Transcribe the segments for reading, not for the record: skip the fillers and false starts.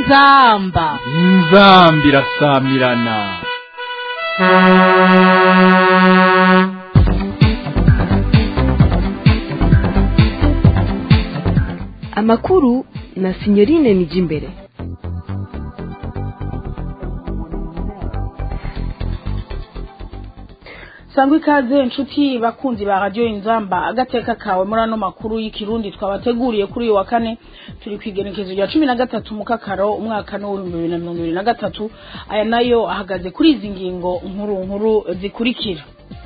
inzamba irasamirana. Amakuru na Signorine Nijimbere. Sangwe ikaze inshuti bakunzi ba radio Inzamba agateka kawe muri ano makuru y'ikirundi twabateguriye kuri uyu wa kane turi kwigenekezo rya 13 mukakaro umwaka no 2023. Aya nayo ahagaze kuri izi ngingo nkuru zikurikira.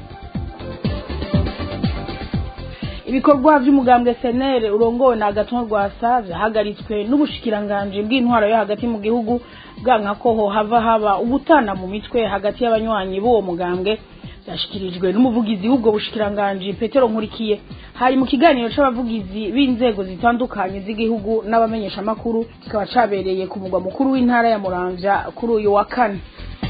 Ibikorwa by'umugambwe SNL urongowe na Agathon Rwasa byahagaritswe n'ubushikiranganje bw'intwaro yo hagati mu gihugu bwanka ko ho haba ubutana mu mitwe hagati y'abanywanyi b'uwo mugambwe. Yashikirijwe n'umuvugizi w'ubwo bushikiranganje Petero Nkurikiye hari mu kiganiro c'abavugizi b'inzego zitandukanye z'igihugu n'abamenyesha makuru kikaba cabereye ku mugwa mukuru w'intara ya Muramvya kuri uyu wa kane.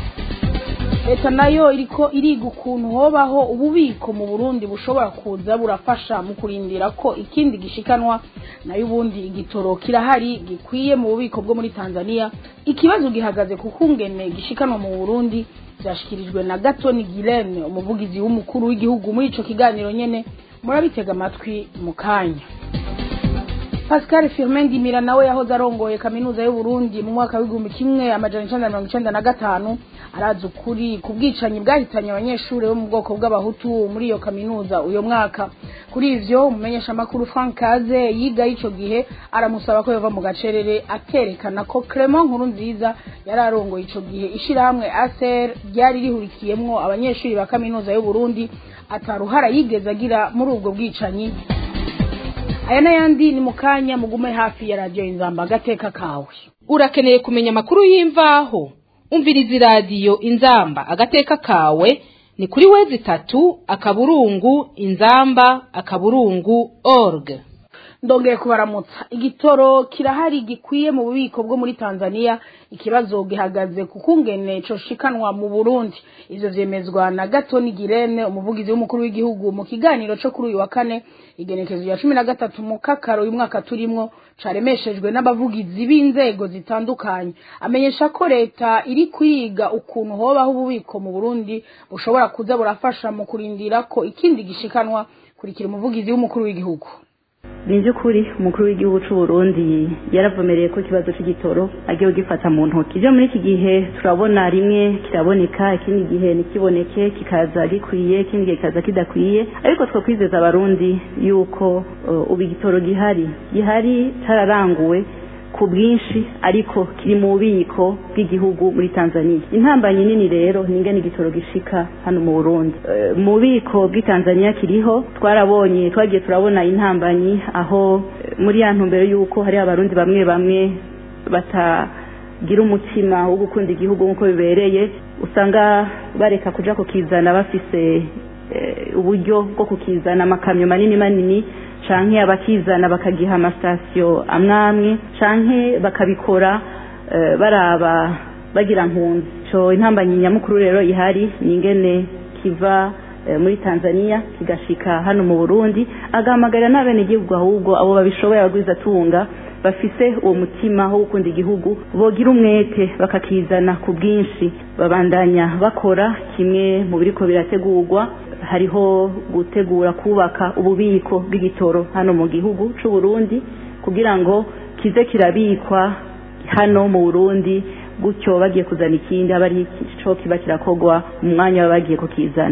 Leta nayo iriko iriga ukuntu hobaho ububiko mu Burundi bushobora kuza burafasha mu kurindira ko ikindi gishikanwa nayo ubundi igitoro kirahari gikwiye mu bubiko bwo muri Tanzania. Ikibazo gihagaze ku kungene gishikanwa mu Burundi byashikirijwe na Gatoni Guilene umuvugizi w'umukuru w'igihugu muri ico kiganiro nyene murabitega amatwi mu kanya. Pascal Firmin Dimira nawe yahoze arongoye kaminuza y'u Burundi mu mwaka w'igihumbi kimwe amajana 1995 arazi ukuri kubwicanyi bwahitanye abanyeshuri bo mu bwoko bw'abahutu muri iyo kaminuza uyo mwaka. Kuri ivyo umumenyesha makuru Frank Kaze yiga ico gihe aramusaba ko yova mu gacerere akerekana ko Clement Nkurunziza yararongoye ico gihe ishirahamwe ASR ryari rihurikiyemwo abanyeshuri ba kaminuza y'u Burundi ataruhara yigeze agira muri ubwo bwicanyi. Aya n'ayandi ni mukanya mugume hafi ya radio Inzamba agateka kawe. Urakeneye kumenya makuru y'imvaho? Umviriza radio Inzamba agateka kawe ni kuri wezi 3 akaburungu inzamba.org. Ndongeye kubaramutsa. Igitoro kirahari gikwiye mu bubiko bwo muri Tanzania. Ikibazo gihagaze ku kungene co shikanwa mu Burundi. Ivyo vyemezwa na Gatoni Guilene umuvugizi w'umukuru w'igihugu mu kiganiro co kuri uyu wa kane igenekezo ya 13 mukakaro uyu mwaka turimwo caremeshejwe n'abavugizi b'inzego zitandukanye. Amenyesha ko leta iri kwiga ukuntu hobaho ububiko mu Burundi bushobora kuza burafasha mu kurindira ko ikindi gishikanwa. Kurikira umuvugizi w'umukuru w'igihugu. Ninje kuri umukuru w'igihugu cy'u Burundi yaravomereye ko kibazo cy'igitoro agiye gifata mu ntoki. Je muri iki gihe turabona rimwe kiraboneka ikindi gihe nikiboneke kikaza gikwiye ikindi gihe kikaza kidakwiye, ariko twakwizeza abarundi yuko ubigitoro gihari tararanguwe ku bwinshi ariko kiri mu bubiko bw'igihugu muri Tanzania. Intambanyi nini rero ningene igitoro gishika hano mu Burundi. Mu bubiko bw'i Tanzania kiriho twagiye turabona intambanyi aho muri ya ntumbero yuko hari abarundi bamwe batagira umutima wo gukunda igihugu nkuko bibereye, usanga bareka kuja kukizana bafise uburyo bwo kukizana amakamyo manini canke abakizana bakagiha amastasyo amwamwe canke bakabikora baraba bagira nkunzi. So intambanyi nyamukuru rero ihari ningene kiva muri Tanzania kigashika hano mu Burundi, agahamagarira n'abene igihugu ahubwo abo babishoboye bagwiza tunga bafise uwo mutima wo gukunda igihugu bogira umwete bakakizana ku bwinshi babandanya bakora kimwe mu biriko birategurwa. Hariho gutegura kubaka ububiko bw'igitoro hano mu gihugu c'u Burundi kugira ngo kize kirabikwa hano mu Burundi, gutyo bagiye kuzana ikindi abari ico kiba kirakogwa mu mwanya bagiye kukizana.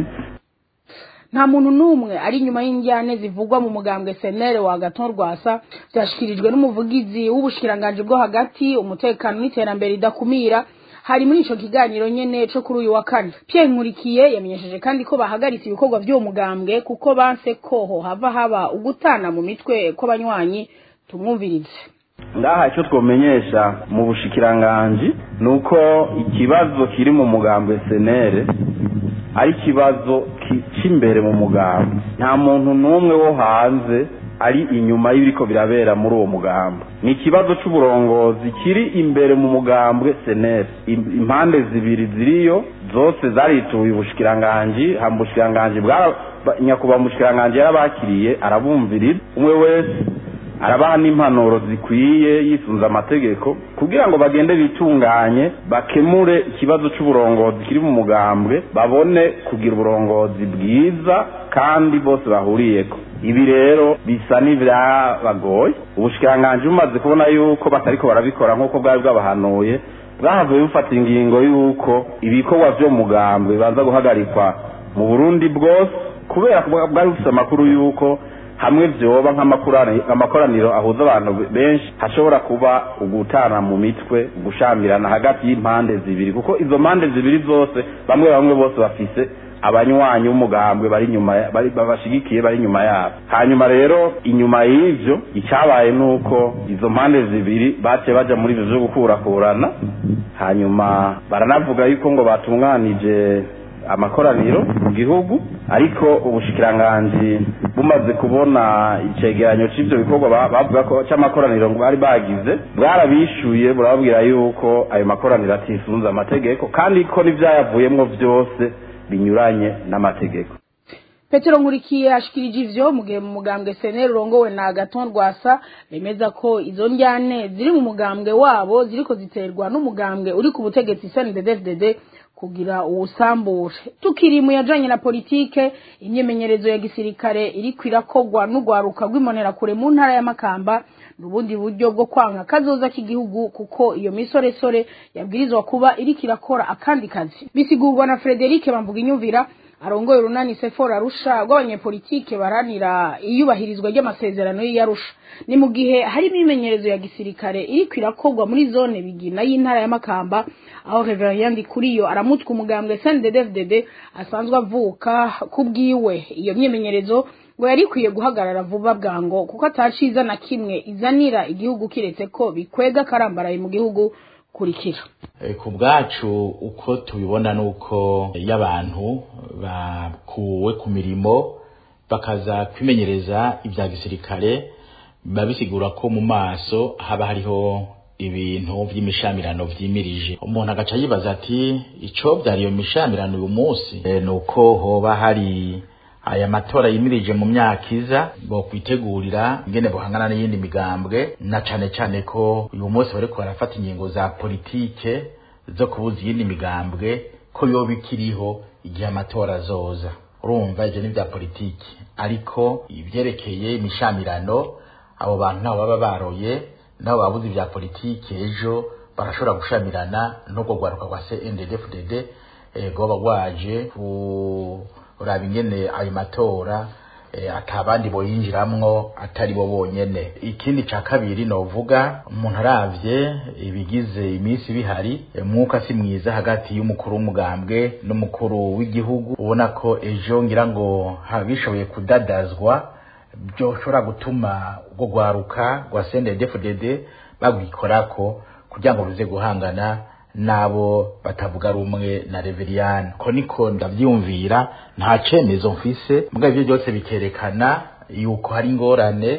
Nta muntu numwe ari nyuma y'injyane zivugwa mu mugambwe SNL wa Agathon Rwasa. Byashikirijwe n'umuvugizi w'ubushikiranganje bwo hagati umutekano n'iterambere idakumira hari muri ico kiganiro nyene co kuri uyu wa kane. Pierre Nkurikiye yamenyesheje kandi ko bahagaritse ibikorwa by'uwo mugambwe kuko banse ko haba ugutana mu mitwe kw'abanywanyi. Tumwumvirize. Ndaha icyo twomenyesha mu bushikiranganje nuko ikibazo kiri mu mugambwe SNL ari kibazo c'imbere mu mugambwe. Nta muntu numwe wo hanze ari inyuma y'ibiriko birabera muri uwo mugambwe. Ni ikibazo c'uburongozi kiri imbere mu mugambwe SNL. Impande zibiri ziriyo zose zarituye ubushikiranganje, hambushikiranganje bwa nyakuba mushikiranganje yarabakiriye arabumvirira umwe wese arabaha n'impanuro zikwiye yisunze amategeko kugira ngo bagende bitunganye bakemure ikibazo c'uburongozi kiri mu mugambwe babone kugira uburongozi bwiza kandi bose bahuriyeko. Ibi rero bisa n'ivyabagoye. Ubushikiranganji bumaze kubona yuko batariko barabikora nk'uko bwari bwabahanuye, bwahavuye bufata ingingo yuko ibikorwa vyo mugambwe baza guhagarikwa mu Burundi bwose, kubera bwari bufise amakuru yuko hamwe vyoba nk'amakoraniro ahuza abantu benshi hashobora kuba ugutana mu mitwe, gushamirana hagati y'impande zibiri, kuko izo mpande zibiri zose bamwe bose bafise abanywanyi b'umugambwe bari nyuma babashigikiye bari nyuma yabo. Hanyuma rero inyuma y'ivyo icyabaye nuko izo mpande zibiri bace baja muri ivyo gukurakurana, hanyuma baranavuga yuko ngo batunganije amakoraniro mu gihugu, ariko ubushikiranganji bumaze kubona icegeranyo c'ivyo bikorwa bavuga ko c'amakoraniro ngo bari bagize, bwarabishuye burababwira yuko ayo makoraniro atisunze amategeko kandi ko n'ivyayavuyemwo vyose binyuranye n'amategeko. Petero Nkurikiye ashikirije ivyo mu gihe mu mugambwe CNL urongowe na Agathon Rwasa bemeza ko izo njyane ziri mu mugambwe wabo ziriko ziterwa n'umugambwe uri ku butegetsi CNDD-FDD kugira uwusambure. Tukiri mu yajanye na politike, imyemenyerezo ya gisirikare iri kwirakogwa n'ugwaruka rw'imonera kure mu ntara ya Makamba n'ubundi buryo bwo kwanka kazoza k'igihugu, kuko iyo misoresore yabwirizwa kuba iri kirakora akandi kazi. Bisigurwa na Frederic Bamvuginyumvira arongoye runani Sefora Arusha rw'abanyepolitike baranira iyubahirizwa ry'amasezerano y'Arusha. Ni mu gihe hari imimenyerezo ya gisirikare iri kwirakogwa muri zone Bigina y'intara ya Makamba, aho Reverend Kuriyo aramutwa umugambwe CNDD-FDD asanzwe avuka kubwiwe. Iyo myimenyerezo ngo yari kwiye guhagarara vuba bwango, kuko ataciza na kimwe izanira igihugu kiretse ko bikwega karambaraye mu gihugu. Kurikira ku bwacu uko tubibona nuko y'abantu bakuwe ku mirimo bakaza kwimenyereza ibya gisirikare, babisigura ko mu maso haba hariho ibintu by'imishamirano vyimirije. Umuntu agaca yibaza ati ico byari iyo mishamirano uyu munsi nuko hoba hari aya matora yimirije mu myaka iza bo kwitegurira ingene bohangana n'iyindi migambwe, na cane cane ko uyu munsi bariko barafata ingingo za politike zo kubuza iyindi migambwe ko yoba ikiriho igihe amatora azoza. Urumva ivyo ni vya politike, ariko ivyerekeye imishamirano abo bantu nabo baba baroye, nabo babuze ivya politike ejo barashobora gushamirana n'ubwo gwaruka kwa CNDD-FDD goba gwaje uraba ingene ayo matora atabandi boyinjiramwo atari bo bonyene. Ikindi ca kabiri novuga, umuntu aravye ibigize iminsi bihari, mwuka si mwiza hagati y'umukuru w'umugambwe n'umukuru w'igihugu. Ubona ko ejo ngira ngo habishoboye kudadazwa byoshobora gutuma ubwo gwaruka rwa CNDD-FDD bagwikorako kugira ngo ruze guhangana nabo batavuga rumwe na Reveriyani. Ko niko ndavyumvira, nta cemezo mfise, muga ivyo byose bikerekana yuko hari ingorane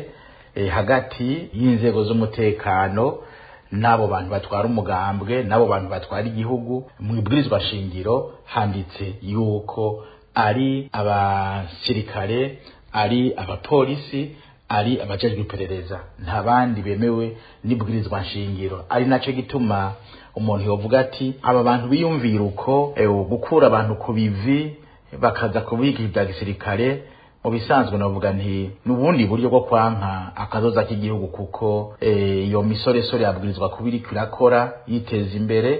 hagati y'inzego z'umutekano nabo bantu batwara umugambwe, nabo bantu batwara igihugu. Mu ibwirizwa shingiro handitse yuko ari abasirikare, ari abapolisi, ari abajejwe iperereza, nta bandi bemewe n'ibwirizwa shingiro. Ari naco gituma umuntu yovuga ati aba bantu biyumvira uko gukura abantu ku bivi bakaza kubiga ibya gisirikare, mu bisanzwe navuga nti n'ubundi buryo bwo kwanka akazoza k'igihugu, kuko iyo misoresore yabwirizwa kubiri kwirakora yiteza imbere,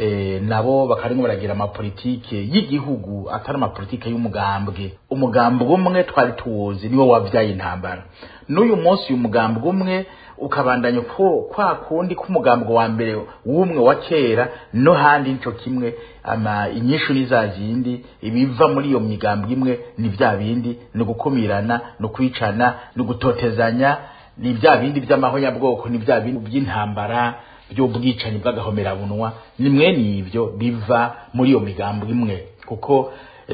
nabo bakarimo baragira amapolitike y'igihugu atari amapolitike y'umugambwe. Umugambwe umwe twari tuwuzi niwo wavyaye intambara, n'uyu munsi uyu mugambwe umwe ukabandanya kwa kundi k'umugambwe wa mbere w'umwe wa kera, no handi nico kimwe. Inyishu nizazindi ibiva muri iyo migambwe imwe ni vya bindi, no gukumirana, no kwicana, no gutotezanya, ni vya bindi by'amahonyabwoko, ni vya bindi by'intambara by'ubwicanyi bw'agahomerabunwa. ni mwene ivyo biva muri iyo migambwe imwe, kuko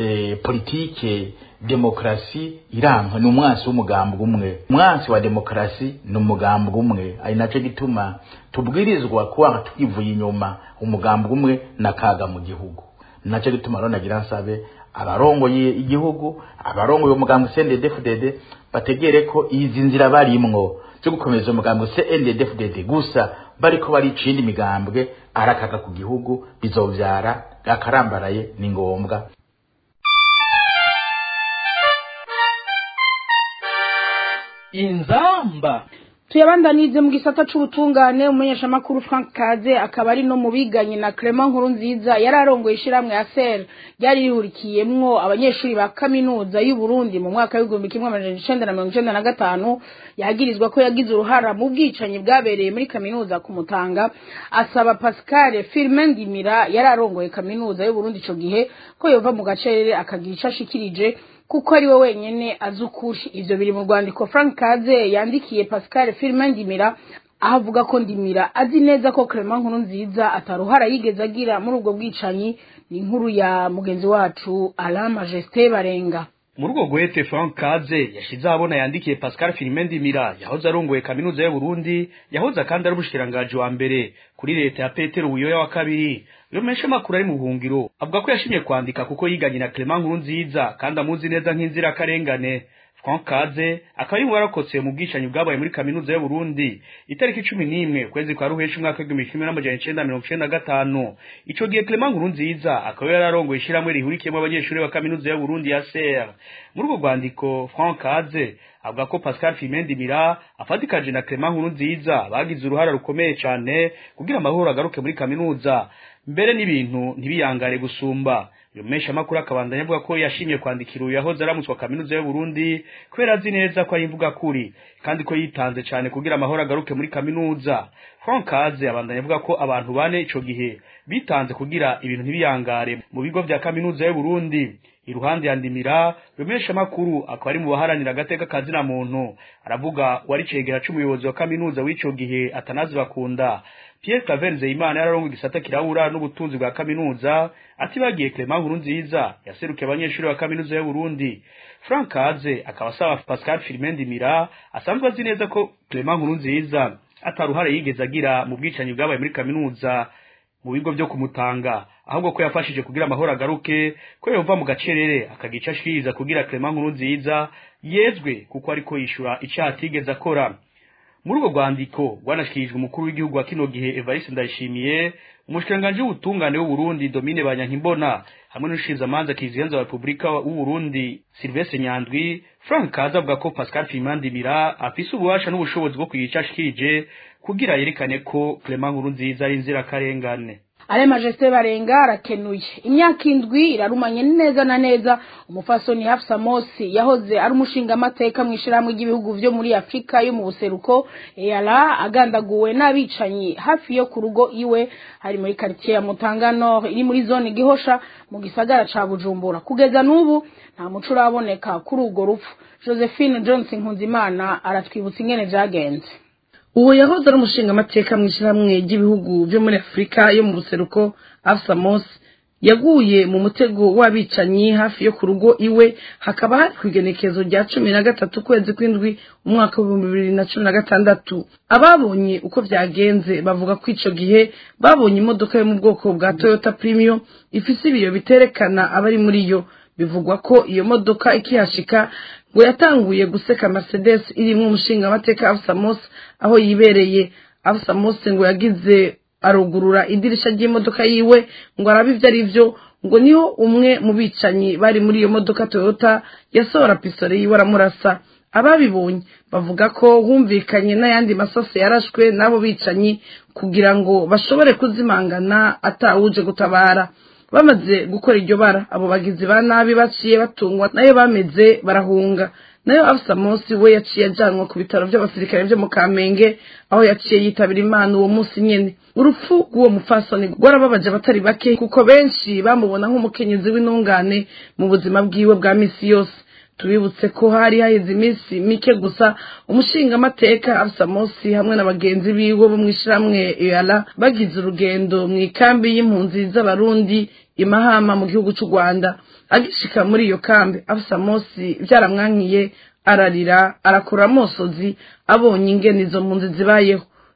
politike demokrasi iranka ni umwansi w'umugambwe umwe. Umwansi wa demokrasi ni umugambwe umwe, ari naco gituma tubwirizwa kuba tukivuye inyuma umugambwe umwe nakaga mu gihugu. Naco gituma rero nagira nsabe abarongoye igihugu abarongoye umugambwe CNDD-FDD bategere ko izi nzira barimwo cyo gukomeza umugambwe CNDD-FDD gusa bariko baricindi migambwe arakaka ku gihugu bizovyara akarambaraye ni ngombwa. Inzamba tuyabandanize mu gisata c'ubutungane umumenyeshamakuru Frank Kaze akaba ari no mu biganye na Clement Nkurunziza yararongoye ishiramwe ya SER ryari rihurikiyemwo abanyeshuri ba kaminuza y'u Burundi mu mwaka w'1995 yagirizwa ko yagize uruhara mu bwicanyi bwabereye muri kaminuza ku Mutanga asaba Pascal Firmin Ndimira yararongoye kaminuza y'u Burundi ico gihe ko yova mu gacerere akagira icashikirije kuko ari we wenyene azukuri. Ivyo biri mu rwandiko Frank Kaze yandikiye Pascal Firmin Ndimira ahavuga ko Ndimira azi neza ko Clement Nkurunziza ataruhara yigeze agira muri ubwo bwicanyi. Ni inkuru ya mugenzi wacu Alain Majesté Barenga. Muri urwo gwete Frank Kaze yashize abona yandikiye Pascal Firmin Ndimira yahoze arongoye kaminuza y'u Burundi yahoze kandi ari ubushikiranganje wa mbere kuri leta ya Petero Buyoya wa kabiri. Yomesha makuru ari mu buhungiro avuga ko yashimye kwandika kuko yiganye na Clement Nkurunziza kandi amuzi neza nk'inzira karengane. Frank Kaze akaba ari warakotse mu bwicanyi bwabaye muri kaminuza y'u Burundi itariki 11 kwezi kwa ruheshi mwaka w'1995. Ico gihe Clement Nkurunziza akaba yararongoye ishiramwe rihurikiyemo abanyeshuri ba kaminuza y'u Burundi ya SER. Muri urwo rwandiko Frank Kaze avuga ko Pascal Firmin Ndimira afatikaje na Clement Nkurunziza bagize uruhara rukomeye cyane kugira amahoro agaruke muri kaminuza mbere n'ibintu ntibiyangare gusumba. Yomesha makuru akabandanya avuga ko yashimye kwandikira yahoze aramutswa kaminuza y'u Burundi kwera azi neza ko ayimvuga kuri kandi ko yitanze cyane kugira amahoro agaruke muri kaminuza. Frank Kaze abandanya avuga ko abantu bane ico gihe bitanze kugira ibintu ntibiyangare mu bigo vya kaminuza y'u Burundi. Iruhande ya Ndimira yomesha makuru akaba ari mu baharanira agateka kazina muntu aravuga wari cegera c'umuyobozi wa kaminuza w'ico gihe Atanazi Bakunda Pierre Claver Nzeyimana yararongo igisata kirawura n'ubutunzi bwa kaminuza ati bagiye Clement Nkurunziza yaserukiye abanyeshuri ba kaminuza y'u Burundi. Frank Kaze akaba asaba Pascal Firmin Ndimira asanzwe azi neza ko Clement Nkurunziza ataruhara yigeze agira mu bwicanyi bwabaye muri kaminuza mu bigo byo kumutanga ahubwo ko yafashije kugira amahoro agaruke ko yova mu gacerere akagica ashikiriza kugira Clement Nkurunziza yezwe kuko ariko yishura icyaha atigeze akora. Muri urwo rwandiko rwanashikirijwe umukuru w'igihugu wa kino gihe Evariste Ndayishimiye umushikiranganje w'ubutungane w'u Burundi Domine Banyankimbona hamwe n'ushinzamanza kizigenza wa Republika w'u Burundi Sylvestre Nyandwi. Frank Kaze avuga ko Pascal Firmin Ndimira afise ububasha n'ubushobozi bwo kuyica ashikirije kugira yerekane ko Clement Nkurunziza ari inzira karengane. Alain Majesté Barenga arakenuye. Imyaka 7 irarumanye neza na neza umufasoni Hafsa Mosi yahoze ari umushinga amateka mwishirahamwe ry'ibihugu byo muri Afrika yo mu buseruko EALA agandaguwe n'abicanyi hafi yo ku rugo iwe hari muri quartier ya Mutanga Nord iri muri zone Gihosha mu gisagara ca Bujumbura. Kugeza n'ubu nta muco uraboneka kuri urwo rupfu. Josephine Johnson Nkunzimana aratwibutsa ingene vyagenze. Uwo yahoze ari umushinga amateka mwishirahamwe ry'ibihugu byo muri Afrika yo mu buseruko Hafsa Mosi yaguye mu mutego w'abicanyi hafi yo ku rugo iwe hakaba hari kwigenekezo rya 13 kwezi kw'indwi umwaka wa 2016. Ababonye uko vyagenze bavuga ko ico gihe babonye imodoka yo mu bwoko bwa Toyota Premium ifise ibiyo biterekana abari muri yo. Bivugwa ko iyo modoka ikihashika ngo yatanguye guseka Mercedes irimwe umushinga amateka Hafsa Mosi aho yibereye. Hafsa Mosi ngo yagize arugurura idirisha ry'imodoka yiwe ngo arabivye ari byo ngo niho umwe mu bicanyi bari muri iyo modoka Toyota yasohora pistole yiwe aramurasa. Ababibonye bavuga ko humvikanye n'ayandi masase yarashwe nabo bicanyi kugira ngo bashobore kuzimangana atawuje gutabara. Bamaze gukora iryo bara abo bagizi ba nabi baciye batungwa nayo bameze barahunga. Nayo Hafsa Mosi we yaciye ajanwa ku bitaro by'abasirikare byo mu Kamenge aho yaciye yitabira Imana uwo munsi nyene. Urupfu rw'uwo mufasoni rwarababaje abatari bake kuko benshi bamubona nk'umukenyezi w'intungane mu buzima bwiwe bwa misi yose. Tubibutse ko hari haheze iminsi mike gusa umushinga amateka Hafsa Mosi hamwe n'abagenzi biwe bo mwishramwe EALA bagize urugendo mu ikambi y'impunzi z'abarundi Imahama mu gihugu cy'u Rwanda. Agishika muri iyo kambi Hafsa Mosi byaramwankiye ararira arakura amosozi abonye ingene izo mpunzi zibayeho.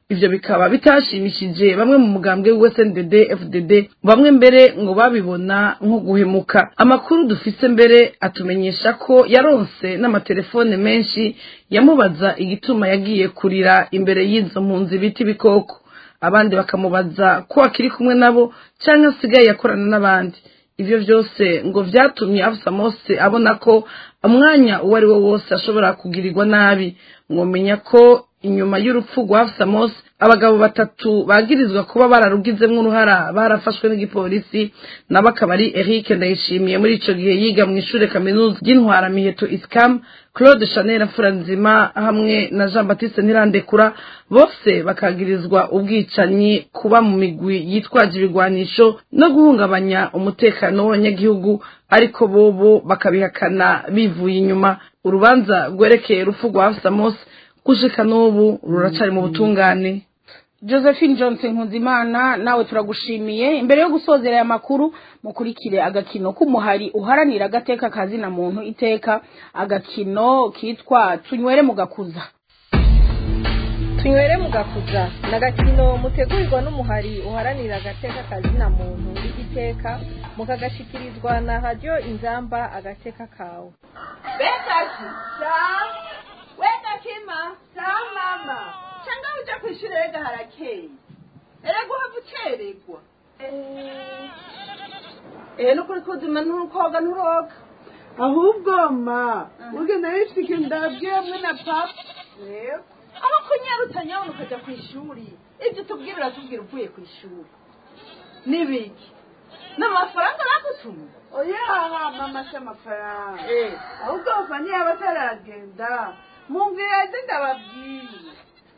ivyo bikaba bitashimishije bamwe mu mugambwe w'SNDD FDD bamwe mbere ngo babibona nko guhemuka. Amakuru dufise mbere atumenyesha ko yaronse n'amatelefone menshi yamubaza igituma yagiye kurira imbere y'izo mpunzi biti bikoko, abandi bakamubaza ko akiri kumwe nabo canke asigaye yakorana n'abandi. Ivyo vyose ngo vyatumye Afsa Mose abona ko umwanya uwo ari wo wose ashobora kugirirwa nabi. Mwomenya ko inyuma y'urupfu rwa Afsa Mose abagabo batatu bagirizwa kuba bararugizemwo uruhara barafashwe n'igipolisi, nabo akaba ari Eric Ndayishimiye muri ico gihe yiga mu ishure kaminuza ry'intwara miheto ISCAM, Claude Chanel Mfuranzima hamwe na Jean Baptiste Ntirandekura, bose bakagirizwa ubwicanyi, kuba mu migwi yitwaje ibigwanisho no guhungabanya umutekano w'abanyagihugu, ariko bobo bakabihakana bivuye inyuma. Urubanza rwerekeye urupfu rwa Afsa Mose gushika n'ubu ruracari mu butungane. Josephine Johnson Nkuzimana, nawe turagushimiye. Imbere yo gusozera aya makuru mukurikire agakino k'umuhari uharanira agateka kazina muntu iteka, agakino kitwa Tunywere mu gakuza. Tunywere mu gakuza n'agakino mutegurirwa n'umuhari uharanira agateka kazina muntu iteka, mukagashikirizwa na Radio Inzamba agateka kawe. Betashi weka kima mama changa uja kwishura rega harakeye erego havucererwa nukuri kuzima ntukoga nturoga ahubwo ma ugenda wifike ndabwiye mwe na papa aho kunyarutanya wowe ukaja kwishuri ibyo tubwirira tubwira uvuye kwishuri nibiki n'amafaranga nakutuma oya mama cy'amafaranga ahubwo ufanye abataragenda mungiraje ndababwiye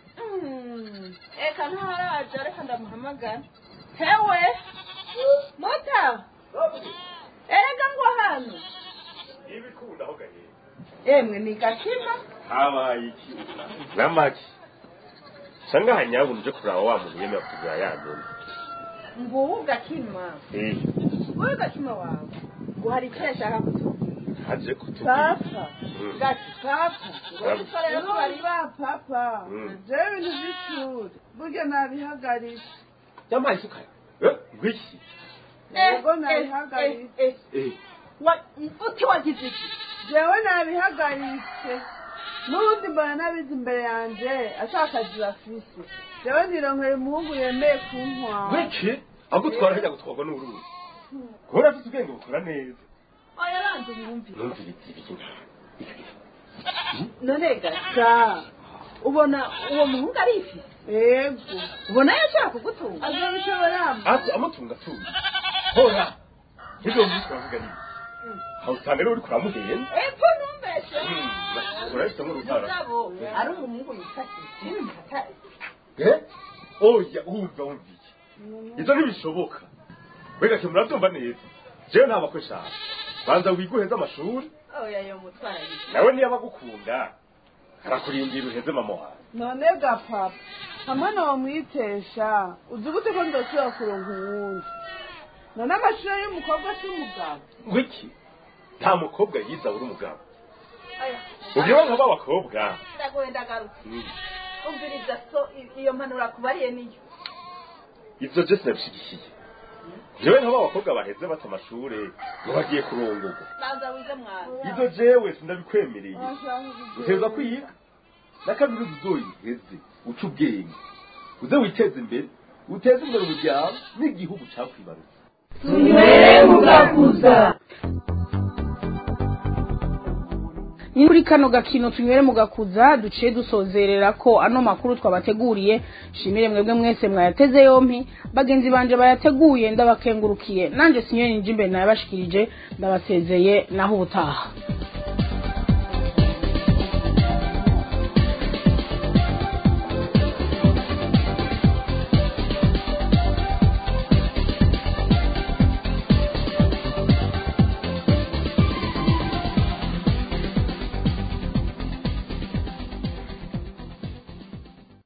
eka ntaraje reka ndamuhamagara hewe mota erega ngo hano ibikunda ho gahe ni gakima habaye iki namaki sanga hanyabu nje kuraba wa muntu yemeye kugura yanone ngo gakima wowe gakima wawe ngo hari icyo yashaka kutubwira haje kutubwira gati papa gukorera ko bari ba papa jewe ibintu by'ishuri burya nabihagaritse yamaye isukari ngwiki ego nabihagaritse uti wagize iki jewe nabihagaritse n'ubundi mbona nabizi imbere yanje ashaka akazi afise jewe nironkeye umuhungu yemeye kuntwara ngwiki agutwara hajya gutwarwa n'uruzi kubera afite ubwenge bukora neza oya banze mwumvire none gasa ubona uwo muhungu ari ifi yego ubona yashaka kugutunga azabishobora amutunga tunga hora nibyo mwiswavuga ni aho usanga rero uri kuramuhenda epfo numbeshe urahita mu rutara ari umuhungu yitase oya umvike izo ntibishoboka wega cyo murabyumva neza jewe nta bakweshaka banza wiguheza amashuri oya yo mutwara nawe niyo abagukunda arakurindira uheze mama wawe none ga papa hamana wamwitesha uzi gute ko ndosubira kuronka uwundi none amashuri y'umukobwa cy'umugabo wiki nta mukobwa yiza uri umugabo ubyo nk'aba bakobwa ndagoye ndagarutse umviriza so iyo mpanura kubariye niyo ivyo byose nabishigikiye jewe nk'aba bakobwa baheze bata amashure ngo bagiye kurongorwa banza wize mwana ivyo jewe sindabikwemereye uteza kwiga na kabiri uzoyiheze uca ubwenge uze witeze imbere uteze imbere umuryango n'igihugu cakwibarutse tunywere mu gakuza. Ni muri kano gakino tunywere mu gakuza duciye dusozerera ko ano makuru twabateguriye. Shimire mwebwe mwese mwayateze yompi, bagenzi banje bayateguye ndabakengurukiye, nanje Sinyoni Njimbe nayabashikirije, ndabasezeye naho ubutaha.